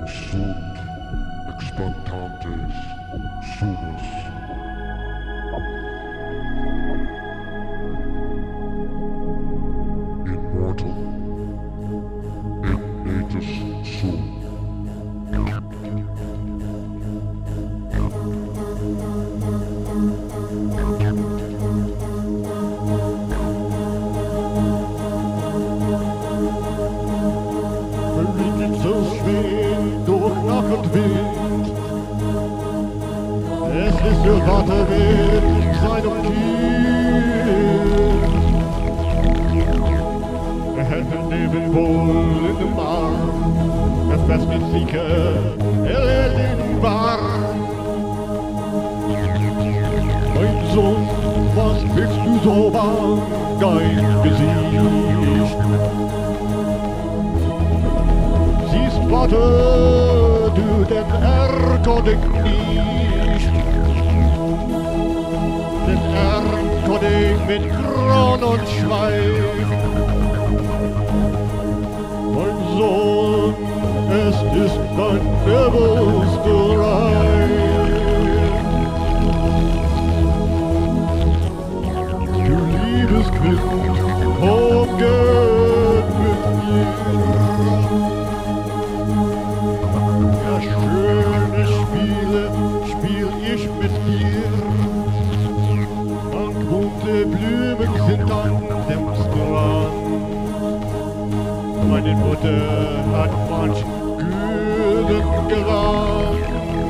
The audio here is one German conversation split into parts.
sunt expectantes sumus. Immortal, ignitus sum. Verriegelt so schwer durch Nacht und Wind. Es ist der Vater mit seinem Kind. Er hält den Leben wohl in dem Arm. Er fest mit sicher, er hält ihn warm. Mein Sohn, was blickst du so an dein Gesicht? Siehst, Vater, du den Ergodik nicht. Den Ergodik mit Kron und Schweif. Mein Sohn, es ist dein bewusster Reich. Du liebes Kind, komm gern mit mir. Ja, schöne Spiele spiel ich mit dir. Und bunte Blumen sind an dem Strand. Meine Mutter hat manch Gülden gerannt.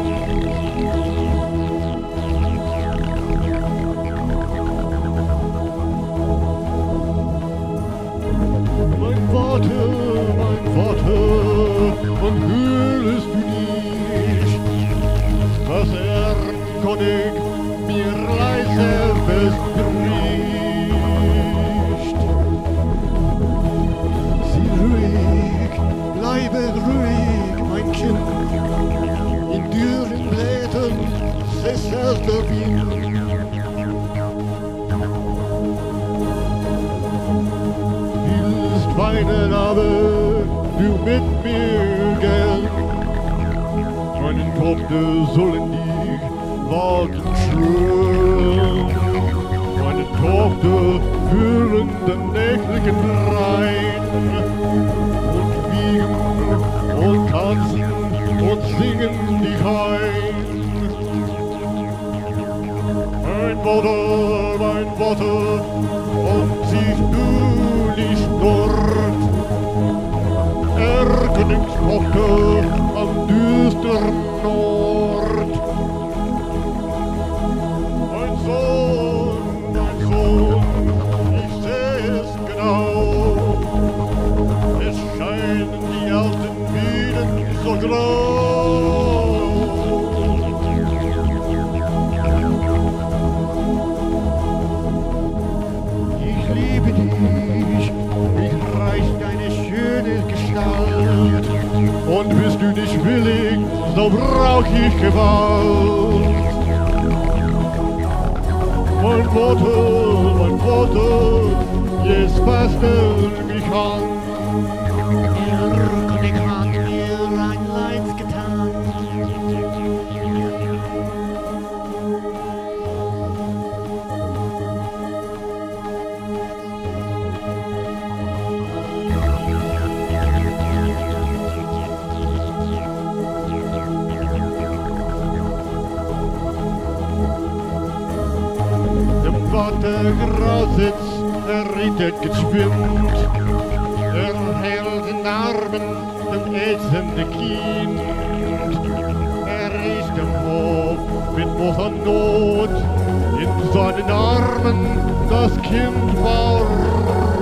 Mein Vater, und fühlst du nicht, was König mir leise verspricht? Sieh ruhig, bleibe ruhig, mein Kind, in dürren Blättern sesselt der Wind. Weinen, aber du mit mir gern. Meine Tochter sollen dich warten schön. Meine Tochter führen den nächtlichen Rhein und wiegen und tanzen und singen dich ein. Mein Vater, und siehst du nicht dort, Erkönigstochter am düsteren Nord. Mein Sohn, ich seh es genau, es scheinen die alten Wieden so grau. Ich liebe dich, mich reicht deine schöne Gestalt. Und bist du nicht willig, so brauch ich Gewalt. Mein Vater, jetzt fasst mich an. Ihr König hat mir ein Leid getan. Der Grausitz, rittert geschwind, hält in Armen dem ätzende Kind. Ist im Hof mit Muss und Not, in seinen Armen das Kind war